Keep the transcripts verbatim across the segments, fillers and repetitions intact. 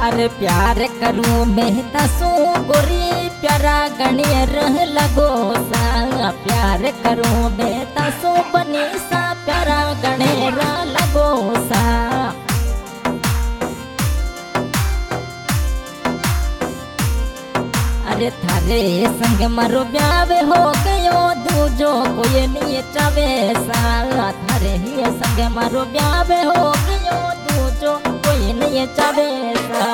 अरे प्यार करूं मैं तसू गोरी प्यारा गणे रह लगो सा। प्यार करूं मैं तसू बनी सा प्यारा गणे रह लगो सा। अरे थारे संग मारो ब्याह हो गयो दूजो कोई नहीं चावे सा। थारे ही संग मारो ब्याह हो गयो दूजो कोई नहीं चावे सा।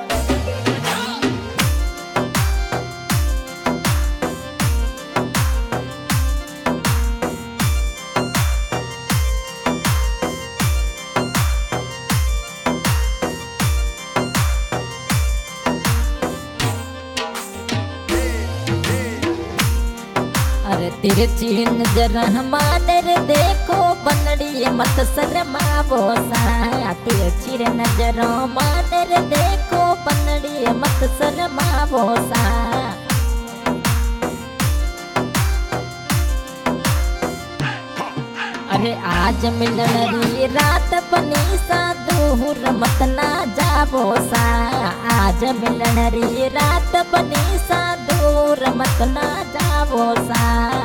अरे तिरछी नजर हमारे देखो बनड़ी मत शर्मावो सा। तिरछी नजर हमारे देखो बनड़ी मत शर्मावो सा। अरे आज मिलनरी रात बनी सा दूर मत ना जावो सा। आज मिलनरी रात बनी सा दूर मत ना जावो सा।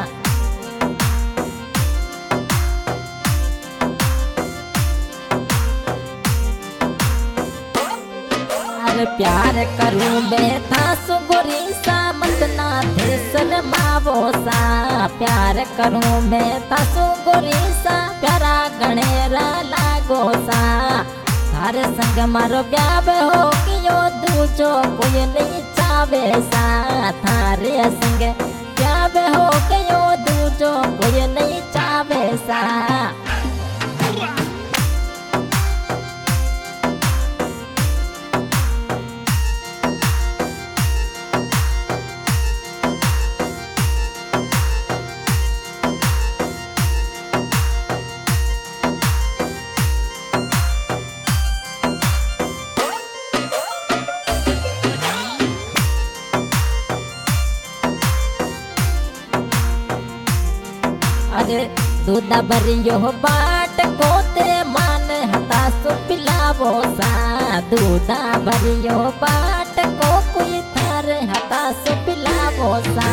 अरे प्यार करूं मैं था सुगोरी सा मत ना थे शर्मावो सा। प्यार करूं मैं था सुगोरी सा प्यारा गणेरा लागो सा। थारे संग मारो ब्याह हो कियो दूजो कोई नहीं चावे सा। थारे संग ब्याह हो कियो दूजो कोई नहीं चावे सा। अरे दूधा भरियो बाट को ते मान हता सो पिलावो सा। दूधा भरियो बाट को कोई थारे हता सो पिलावो सा।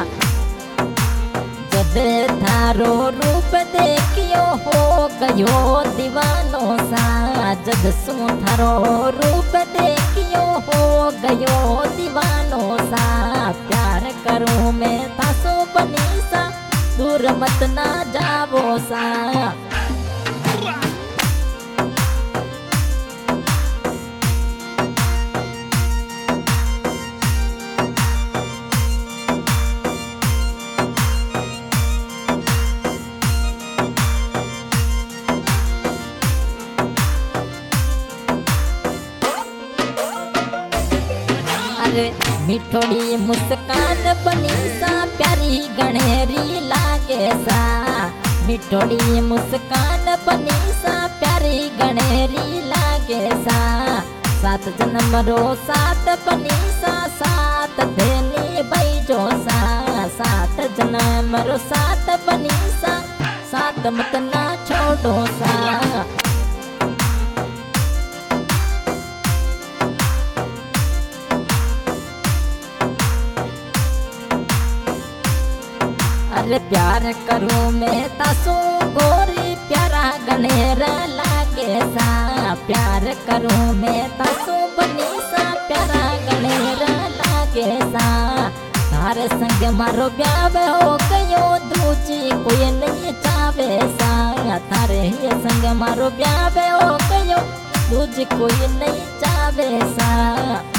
जद थारो रूप देखियो हो गयो दीवानो सा। जद सु थारो रूप देखियो हो गयो दीवानो सा। प्यार करूं मैं तासो बनी सा दूर मत ना जावो सा। अरे मिठोड़ी मुस्कान बनी सा प्यारी गणेरी लागे सा। मिठोड़ी मुस्कान बनी सा प्यारी गणेरी लागे सा। सात जन्म रो सात बनी सा सात देनी बैजो सा। सात जन्म रो सात बनी सा सात मत ना छोड़ो सा। अरे प्यार करूं मैं तासू गोरी प्यारा गणेरा लागे सा। प्यार करूं मैं तासू बनी सा प्यारा गणेरा लागे सा। थारे संग मारो ब्याह हो गयो दूजी कोई नहीं चावे सा। थारे ही संग मारो ब्याह हो गयो दूजी कोई नहीं चावे सा।